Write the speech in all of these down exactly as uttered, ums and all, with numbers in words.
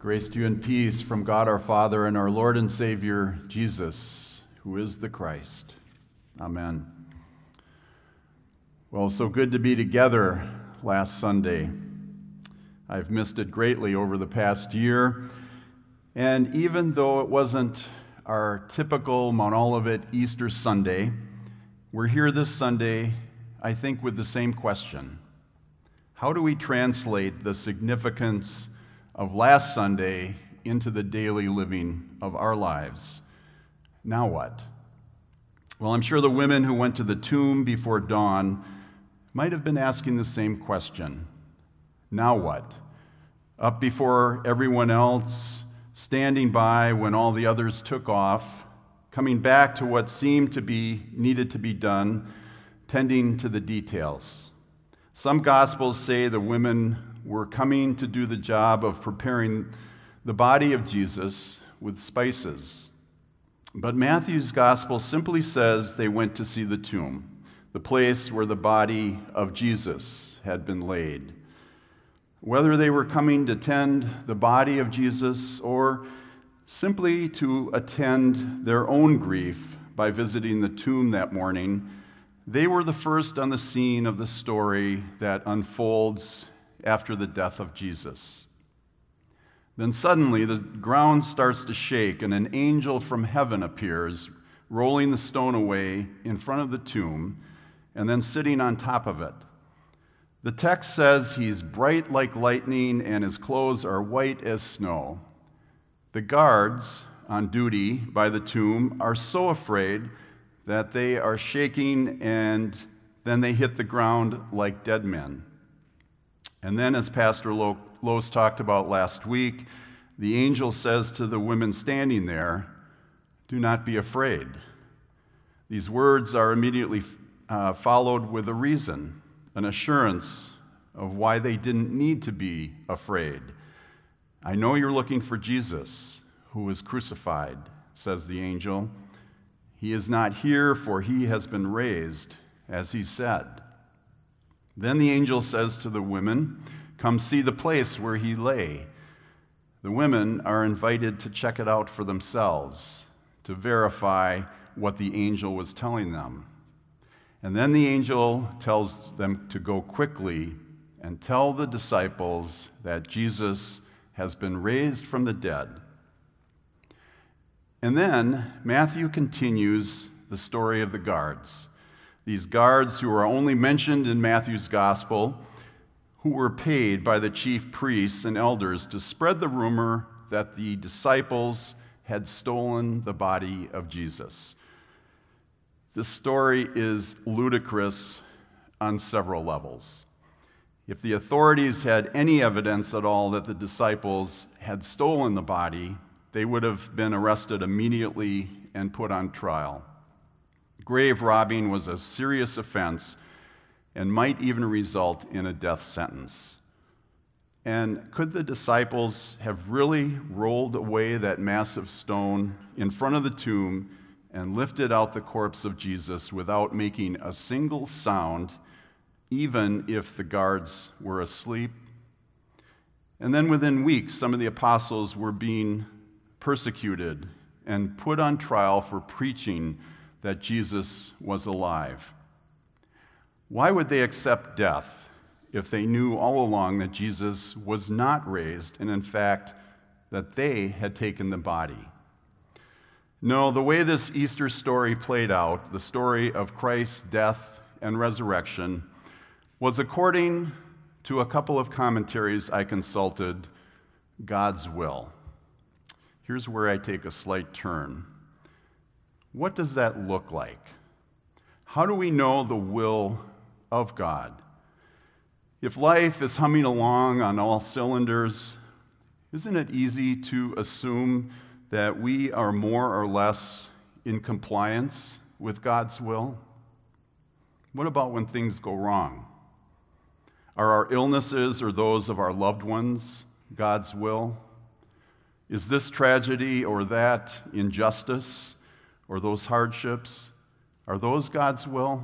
Grace to you and peace from God our Father and our Lord and Savior, Jesus, who is the Christ. Amen. Well, so good to be together last Sunday. I've missed it greatly over the past year, and even though it wasn't our typical Mount Olivet Easter Sunday, we're here this Sunday, I think, with the same question. How do we translate the significance of last Sunday into the daily living of our lives? Now what? Well, I'm sure the women who went to the tomb before dawn might have been asking the same question. Now what? Up before everyone else, standing by when all the others took off, coming back to what seemed to be needed to be done, tending to the details. Some Gospels say the women were coming to do the job of preparing the body of Jesus with spices. But Matthew's Gospel simply says they went to see the tomb, the place where the body of Jesus had been laid. Whether they were coming to tend the body of Jesus or simply to attend their own grief by visiting the tomb that morning, they were the first on the scene of the story that unfolds after the death of Jesus. Then suddenly the ground starts to shake and an angel from heaven appears, rolling the stone away in front of the tomb and then sitting on top of it. The text says he's bright like lightning and his clothes are white as snow. The guards on duty by the tomb are so afraid that they are shaking and then they hit the ground like dead men. And then, as Pastor Lose talked about last week, the angel says to the women standing there, "Do not be afraid." These words are immediately uh, followed with a reason, an assurance of why they didn't need to be afraid. "I know you're looking for Jesus, who was crucified," says the angel. "He is not here, for he has been raised, as he said." Then the angel says to the women, "Come see the place where he lay." The women are invited to check it out for themselves, to verify what the angel was telling them. And then the angel tells them to go quickly and tell the disciples that Jesus has been raised from the dead. And then Matthew continues the story of the guards. These guards who are only mentioned in Matthew's gospel, who were paid by the chief priests and elders to spread the rumor that the disciples had stolen the body of Jesus. This story is ludicrous on several levels. If the authorities had any evidence at all that the disciples had stolen the body, they would have been arrested immediately and put on trial. Grave robbing was a serious offense and might even result in a death sentence. And could the disciples have really rolled away that massive stone in front of the tomb and lifted out the corpse of Jesus without making a single sound, even if the guards were asleep? And then within weeks, some of the apostles were being persecuted and put on trial for preaching that Jesus was alive. Why would they accept death if they knew all along that Jesus was not raised and, in fact, that they had taken the body? No, the way this Easter story played out, the story of Christ's death and resurrection, was, according to a couple of commentaries I consulted, God's will. Here's where I take a slight turn. What does that look like? How do we know the will of God? If life is humming along on all cylinders, isn't it easy to assume that we are more or less in compliance with God's will? What about when things go wrong? Are our illnesses or those of our loved ones God's will? Is this tragedy or that injustice or those hardships, are those God's will?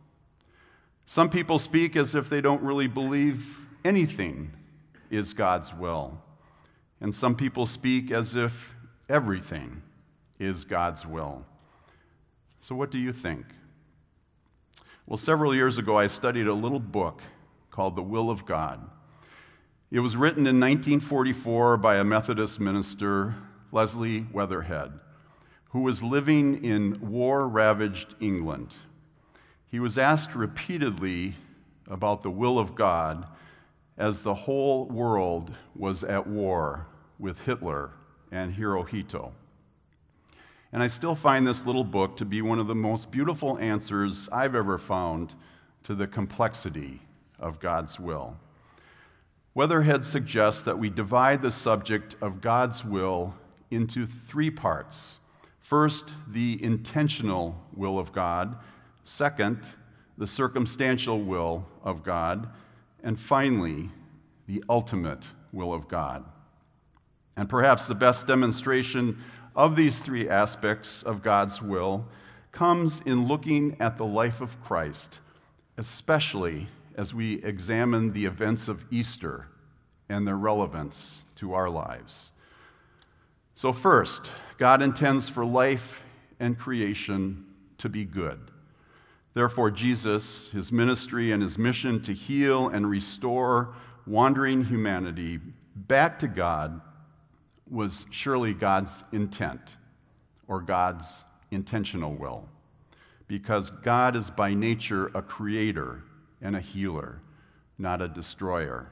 Some people speak as if they don't really believe anything is God's will. and some people speak as if everything is God's will. So what do you think? Well, several years ago, I studied a little book called The Will of God. It was written in nineteen forty-four by a Methodist minister, Leslie Weatherhead, who was living in war-ravaged England. He was asked repeatedly about the will of God as the whole world was at war with Hitler and Hirohito. And I still find this little book to be one of the most beautiful answers I've ever found to the complexity of God's will. Weatherhead suggests that we divide the subject of God's will into three parts. First, the intentional will of God. Second, the circumstantial will of God. And finally, the ultimate will of God. And perhaps the best demonstration of these three aspects of God's will comes in looking at the life of Christ, especially as we examine the events of Easter and their relevance to our lives. So first, God intends for life and creation to be good. Therefore, Jesus, his ministry and his mission to heal and restore wandering humanity back to God was surely God's intent or God's intentional will, because God is by nature a creator and a healer, not a destroyer.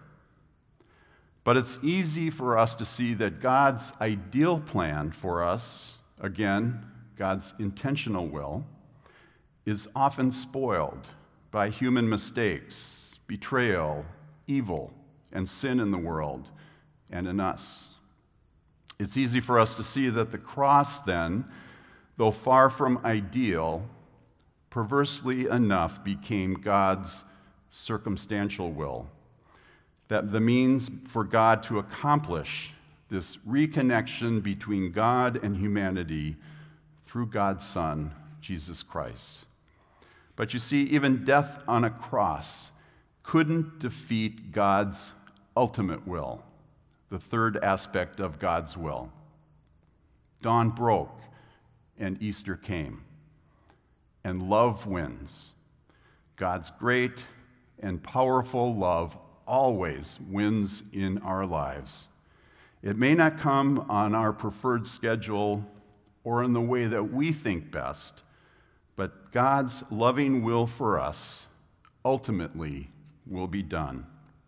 But it's easy for us to see that God's ideal plan for us, again, God's intentional will, is often spoiled by human mistakes, betrayal, evil, and sin in the world and in us. It's easy for us to see that the cross, then, though far from ideal, perversely enough became God's circumstantial will, that the means for God to accomplish this reconnection between God and humanity through God's Son, Jesus Christ. But you see, even death on a cross couldn't defeat God's ultimate will, the third aspect of God's will. Dawn broke and Easter came, and love wins. God's great and powerful love always wins in our lives. It may not come on our preferred schedule or in the way that we think best, but God's loving will for us ultimately will be done.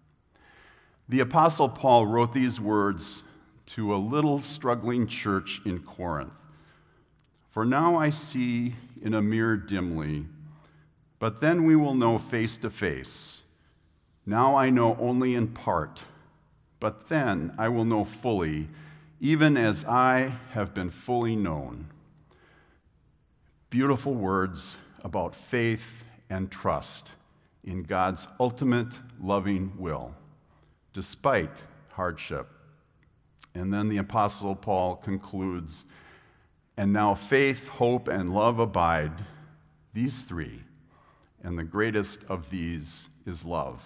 The Apostle Paul wrote these words to a little struggling church in Corinth. For now I see in a mirror dimly, but then we will know face to face. Now I know only in part, but then I will know fully, even as I have been fully known. Beautiful words about faith and trust in God's ultimate loving will, despite hardship. And then the Apostle Paul concludes, and now faith, hope, and love abide, these three, and the greatest of these is love.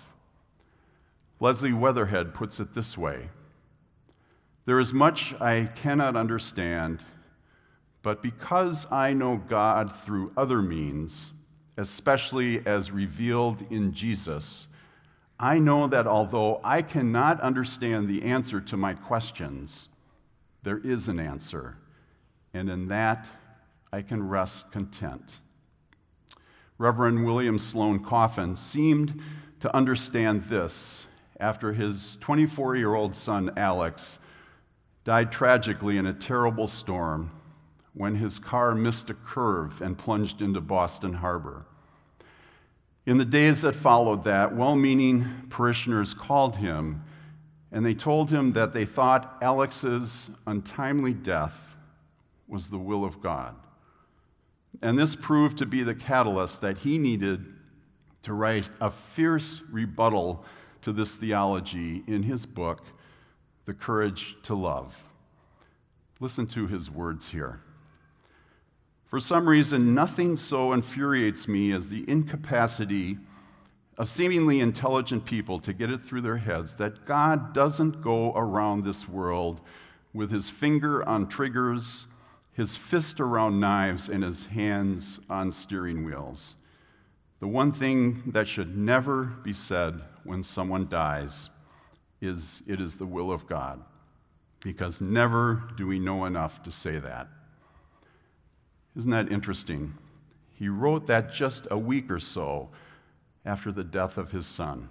Leslie Weatherhead puts it this way: there is much I cannot understand, but because I know God through other means, especially as revealed in Jesus, I know that although I cannot understand the answer to my questions, there is an answer, and in that I can rest content. Reverend William Sloane Coffin seemed to understand this after his twenty-four-year-old son, Alex, died tragically in a terrible storm when his car missed a curve and plunged into Boston Harbor. In the days that followed that, well-meaning parishioners called him, and they told him that they thought Alex's untimely death was the will of God. And this proved to be the catalyst that he needed to write a fierce rebuttal to this theology in his book, The Courage to Love. Listen to his words here. For some reason, nothing so infuriates me as the incapacity of seemingly intelligent people to get it through their heads that God doesn't go around this world with his finger on triggers, his fist around knives, and his hands on steering wheels. The one thing that should never be said when someone dies is, "It is the will of God," because never do we know enough to say that. Isn't that interesting? He wrote that just a week or so after the death of his son.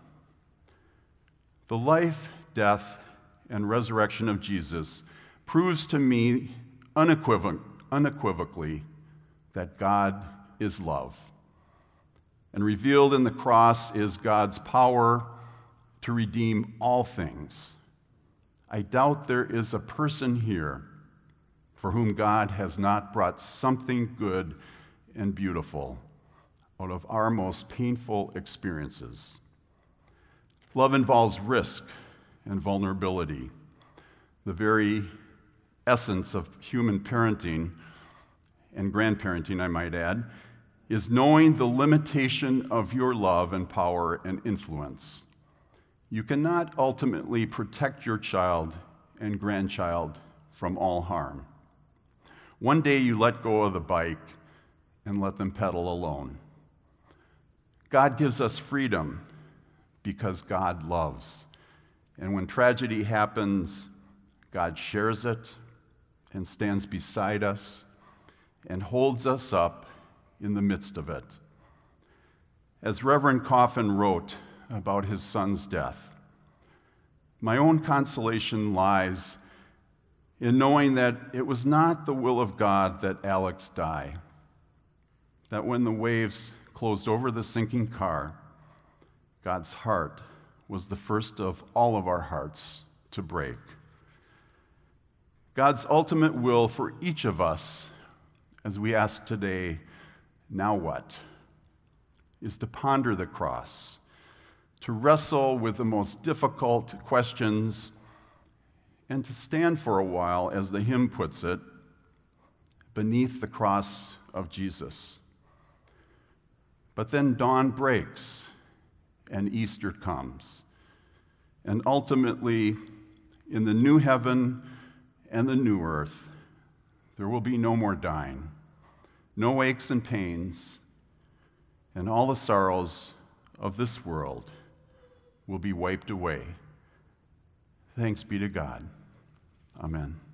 The life, death, and resurrection of Jesus proves to me unequivoc- unequivocally that God is love. And revealed in the cross is God's power to redeem all things. I doubt there is a person here for whom God has not brought something good and beautiful out of our most painful experiences. Love involves risk and vulnerability. The very essence of human parenting and grandparenting, I might add, is knowing the limitation of your love and power and influence. You cannot ultimately protect your child and grandchild from all harm. One day you let go of the bike and let them pedal alone. God gives us freedom because God loves. And when tragedy happens, God shares it and stands beside us and holds us up in the midst of it. As Reverend Coffin wrote about his son's death, my own consolation lies in knowing that it was not the will of God that Alex die, that when the waves closed over the sinking car, God's heart was the first of all of our hearts to break. God's ultimate will for each of us, as we ask today, "Now what?" is to ponder the cross, to wrestle with the most difficult questions, and to stand for a while, as the hymn puts it, beneath the cross of Jesus. But then dawn breaks and Easter comes. And ultimately, in the new heaven and the new earth, there will be no more dying, no aches and pains, and all the sorrows of this world will be wiped away. Thanks be to God. Amen.